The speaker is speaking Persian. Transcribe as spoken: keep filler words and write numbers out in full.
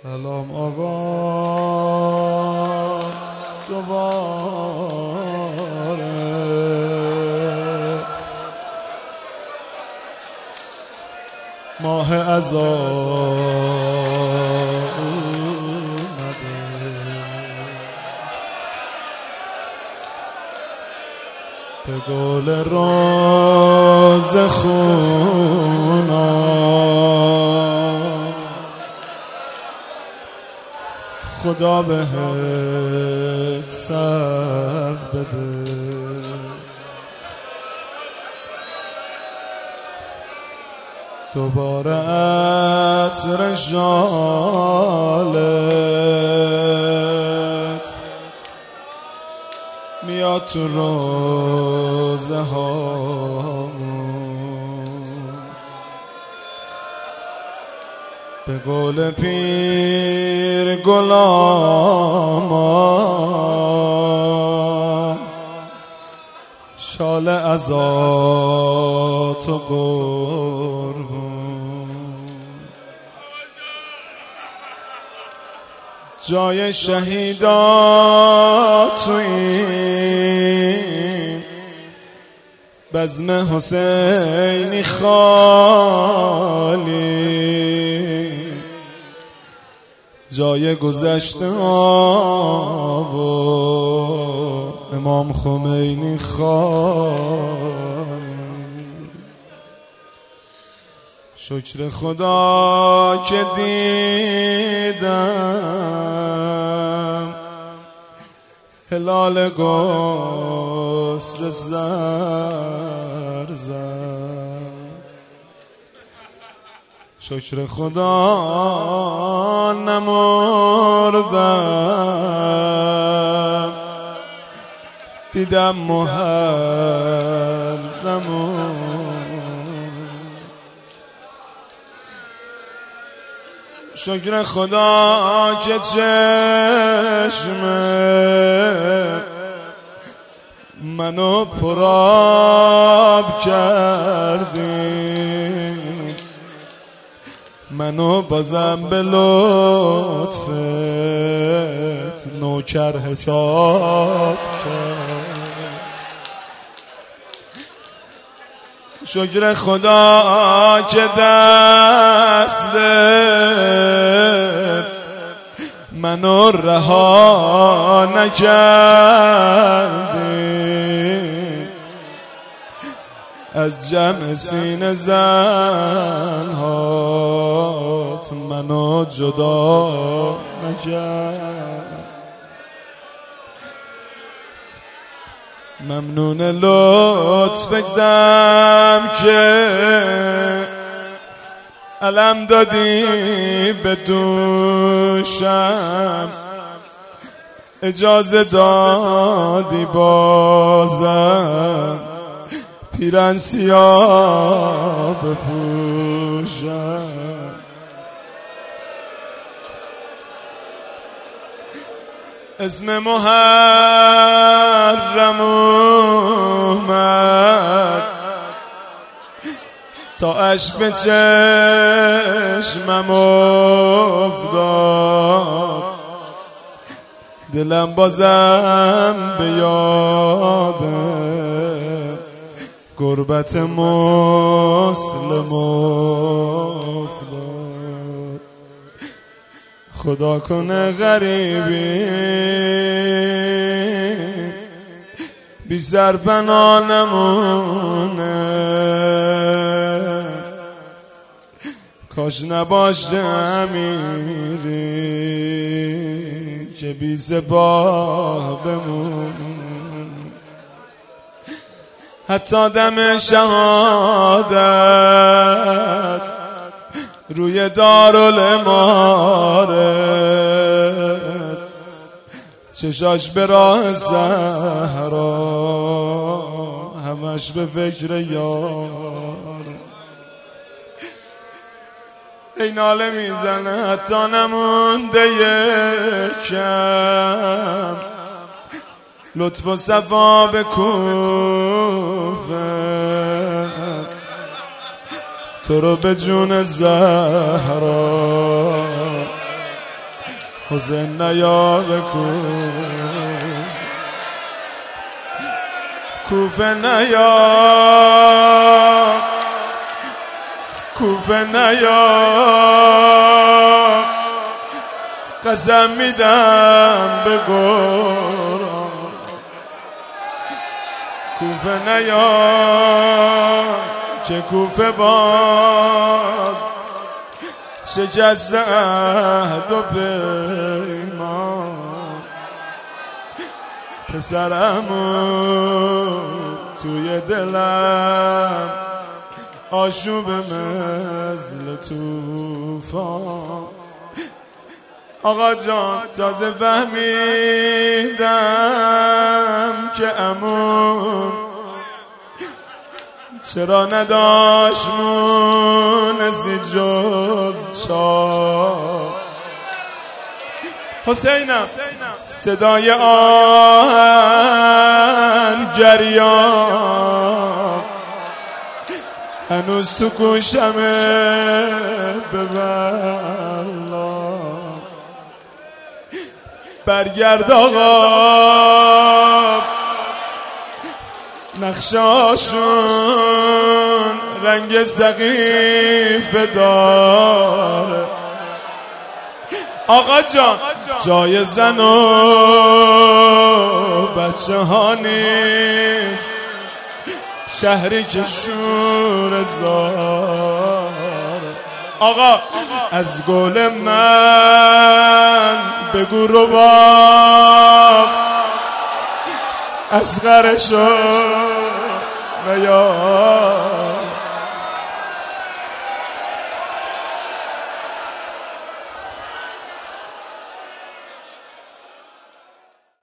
سلام آقا دوباره ماه عزا اومده، به قول روز خونا خدا بهت صبر بده. دوباره عطر ژالت میاد تو روزه هامون، به قول پیر غلاما شال عزات و قربون. جای شهیدا تو این بزم حسینی خالی، جای گذشته ها و امام خمینی خالی. شکر خدا که دیدم هلال غسل زرزم. شکر خدا نمردم دیدم محرمون. شکر خدا که چشم منو پرآب کردی، منو بازم به لطفت نوکر حساب کرد. شکر خدا که دست منو رها نکردی، از جمع سینه زنهات منو جدا نکرد. ممنون لطفت که علم دادی به دوشم، اجازه دادی بازم پیرن سیاه بپوشم. اسم محرم اومد تا عشق به چشمم افتاد، دلم بازم به یاد غربت مسلم افتاد. خدا کنه غریبی بی سر پناه نمونه، کاش نباشه امیری که بی سپاه بمون. حتی دم شهادت روی دارالامارت چشاش به راه صحرا همش به فکر یار. ای ناله میزنه حتی نمونده یکم، لطف و صفا به کوفه تو رو به جون زهرا حسین نیا به کوفه نیا کوفه نیا قسم میدم به قرآن کوفه نیا که کوفه باز شکست عهد و پیمان پسرمو توی دلم آشوب مثل توفان آقا جان تازه فهمیدم که عموم چرا نداشت مونسی جز چار حسینم صدای آهن گریان هنوز تو گوشمه ببلا برگرد آقا نقشاشون رنگ سقیفه داره آقا جان جای زن و بچه ها نیست شهری که شور زاره آقا از گل من بگو رباب اصغرشو نیار